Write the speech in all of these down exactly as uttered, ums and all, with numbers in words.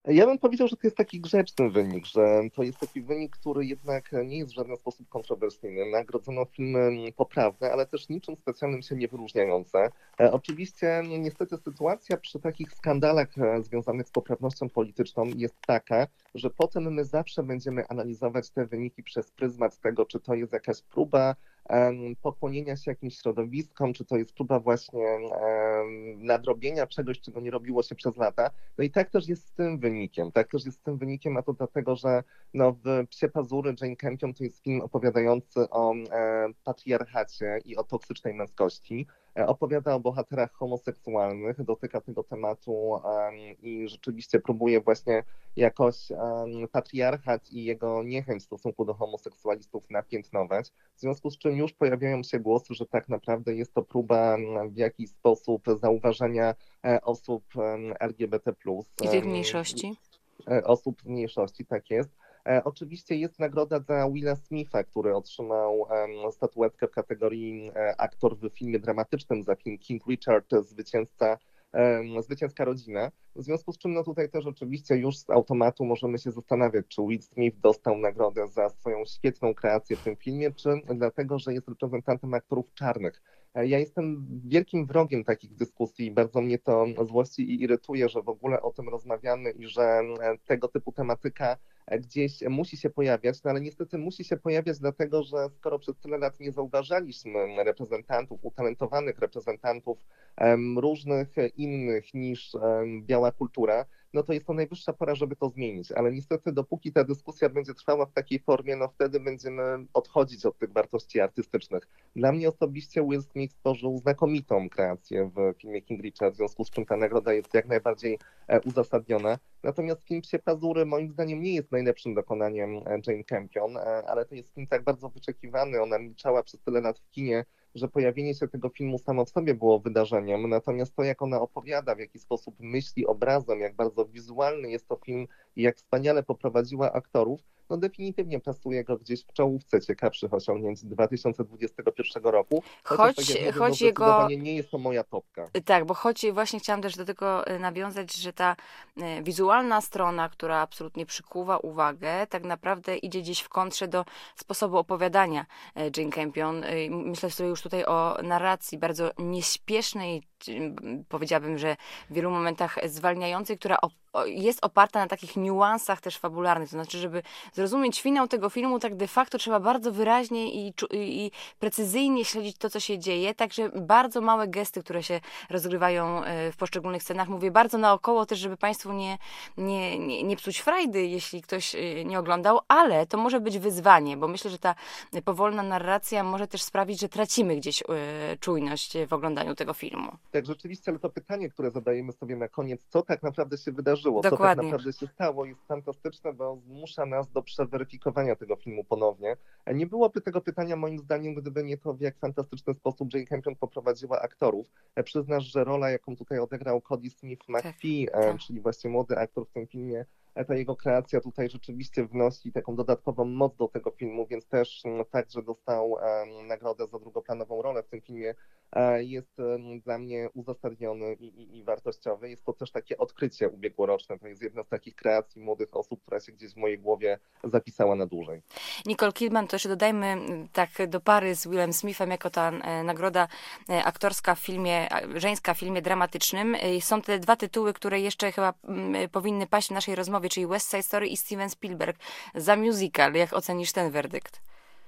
Ja bym powiedział, że to jest taki grzeczny wynik, że to jest taki wynik, który jednak nie jest w żaden sposób kontrowersyjny. Nagrodzono filmy poprawne, ale też niczym specjalnym się nie wyróżniające. E, Oczywiście no, niestety sytuacja przy takich skandalach e, związanych z poprawnością polityczną jest taka, że potem my zawsze będziemy analizować te wyniki przez pryzmat tego, czy to jest jakaś próba em, pokłonienia się jakimś środowiskom, czy to jest próba właśnie em, nadrobienia czegoś, czego nie robiło się przez lata. No i tak też jest z tym wynikiem. Tak też jest z tym wynikiem, a to dlatego, że no, w Psie Pazury Jane Campion to jest film opowiadający o e, patriarchacie i o toksycznej męskości. E, opowiada o bohaterach homoseksualnych, dotyka tego tematu em, i rzeczywiście próbuje właśnie jakoś em, patriarchat i jego niechęć w stosunku do homoseksualistów napiętnować. W związku z czym już pojawiają się głosy, że tak naprawdę jest to próba w jakiś sposób zauważenia e, osób em, L G B T plus, I tych em, mniejszości? e, osób z mniejszości, tak jest. E, Oczywiście jest nagroda dla Willa Smitha, który otrzymał em, statuetkę w kategorii e, aktor w filmie dramatycznym za film King Richard, zwycięzca, em, zwycięska rodzina. W związku z czym no tutaj też oczywiście już z automatu możemy się zastanawiać, czy Will Smith dostał nagrodę za swoją świetną kreację w tym filmie, czy dlatego, że jest reprezentantem aktorów czarnych. E, Ja jestem wielkim wrogiem takich dyskusji i bardzo mnie to złości i irytuje, że w ogóle o tym rozmawiamy i że e, tego typu tematyka e, gdzieś musi się pojawiać, no ale niestety musi się pojawiać dlatego, że skoro przez tyle lat nie zauważaliśmy reprezentantów, utalentowanych reprezentantów em, różnych e, innych niż em, biała kultura, no to jest to najwyższa pora, żeby to zmienić. Ale niestety dopóki ta dyskusja będzie trwała w takiej formie, no wtedy będziemy odchodzić od tych wartości artystycznych. Dla mnie osobiście Will Smith stworzył znakomitą kreację w filmie King Richard, w związku z czym ta nagroda jest jak najbardziej e, uzasadniona. Natomiast film Psie Pazury moim zdaniem nie jest najlepszym dokonaniem e, Jane Campion, e, ale to jest film tak bardzo wyczekiwany. Ona milczała przez tyle lat w kinie, że pojawienie się tego filmu samo w sobie było wydarzeniem. Natomiast to, jak ona opowiada, w jaki sposób myśli obrazem, jak bardzo wizualny jest to film i jak wspaniale poprowadziła aktorów, no definitywnie plasuje go gdzieś w czołówce ciekawszych osiągnięć dwa tysiące dwudziestego pierwszego roku, chociaż tak Choć, jak mówię, no choć jego zdecydowanie nie jest to moja topka. Tak, bo choć właśnie chciałam też do tego e, nawiązać, że ta e, wizualna strona, która absolutnie przykuwa uwagę, tak naprawdę idzie gdzieś w kontrze do sposobu opowiadania e, Jane Campion. E, Myślę sobie już tutaj o narracji bardzo nieśpiesznej, czy, m, powiedziałabym, że w wielu momentach zwalniającej, która op- o- jest oparta na takich niuansach też fabularnych. To znaczy, żeby zrozumieć finał tego filmu, tak de facto trzeba bardzo wyraźnie i, czu- i, i precyzyjnie śledzić to, co się dzieje. Także bardzo małe gesty, które się rozgrywają e, w poszczególnych scenach. Mówię bardzo naokoło też, żeby Państwu nie, nie, nie, nie psuć frajdy, jeśli ktoś e, nie oglądał, ale to może być wyzwanie, bo myślę, że ta powolna narracja może też sprawić, że tracimy gdzieś e, czujność w oglądaniu tego filmu. Tak, rzeczywiście, ale to pytanie, które zadajemy sobie na koniec, co tak naprawdę się wydarzyło, co tak Dokładnie. naprawdę się stało, jest fantastyczne, bo zmusza nas do przeweryfikowania tego filmu ponownie. Nie byłoby tego pytania moim zdaniem, gdyby nie to, w jak fantastyczny sposób Jane Campion poprowadziła aktorów. Przyznasz, że rola, jaką tutaj odegrał Cody Smith Tak, McPhee, e, tak. czyli właśnie młody aktor w tym filmie, e, ta jego kreacja tutaj rzeczywiście wnosi taką dodatkową moc do tego filmu, więc też mm, fakt, że dostał em, nagrodę za drugoplanową rolę w tym filmie, e, jest em, dla mnie uzasadniony i, i, i wartościowy. Jest to też takie odkrycie ubiegłoroczne. To jest jedna z takich kreacji młodych osób, która się gdzieś w mojej głowie zapisała na dłużej. Nicole Kidman, to jeszcze dodajmy m, tak do pary z Willem Smithem, jako ta e, nagroda e, aktorska w filmie, a, żeńska w filmie dramatycznym. E, Są te dwa tytuły, które jeszcze chyba m, e, powinny paść w naszej rozmowie, czyli West Side Story i Steven Spielberg za musical. Jak ocenisz ten werdykt?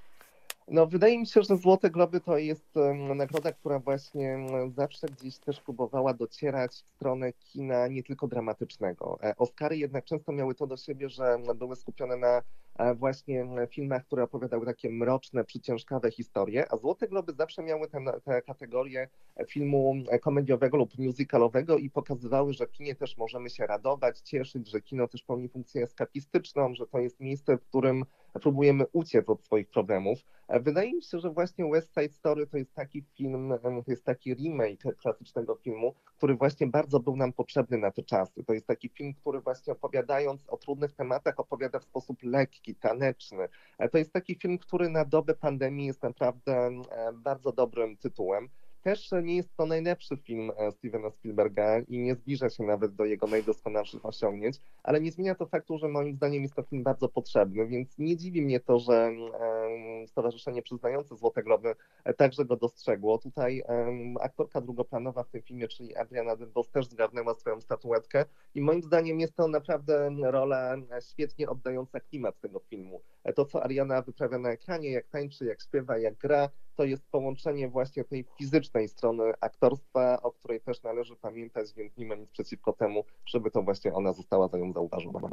No, wydaje mi się, że Złote Globy to jest em, nagroda, która właśnie em, zawsze gdzieś też próbowała docierać w stronę kina nie tylko dramatycznego. E, Oscary jednak często miały to do siebie, że em, były skupione na e, właśnie em, filmach, które opowiadały takie mroczne, przyciężkawe historie, a Złote Globy zawsze miały tę tę kategorię filmu e, komediowego lub musicalowego i pokazywały, że w kinie też możemy się radować, cieszyć, że kino też pełni funkcję eskapistyczną, że to jest miejsce, w którym próbujemy uciec od swoich problemów. Wydaje mi się, że właśnie West Side Story to jest taki film, to jest taki remake klasycznego filmu, który właśnie bardzo był nam potrzebny na te czasy. To jest taki film, który właśnie opowiadając o trudnych tematach opowiada w sposób lekki, taneczny. To jest taki film, który na dobę pandemii jest naprawdę bardzo dobrym tytułem. Też nie jest to najlepszy film e, Stevena Spielberga i nie zbliża się nawet do jego najdoskonalszych osiągnięć, ale nie zmienia to faktu, że moim zdaniem jest to film bardzo potrzebny, więc nie dziwi mnie to, że em, Stowarzyszenie przyznające Złote Globy e, także go dostrzegło. Tutaj em, aktorka drugoplanowa w tym filmie, czyli Adriana DeBose, też zgarnęła swoją statuetkę i moim zdaniem jest to naprawdę rola e, świetnie oddająca klimat tego filmu. E, To, co Ariana wyprawia na ekranie, jak tańczy, jak śpiewa, jak gra, to jest połączenie właśnie tej fizycznej strony aktorstwa, o której też należy pamiętać, więc nie ma nic przeciwko temu, żeby to właśnie ona została za nią zauważona.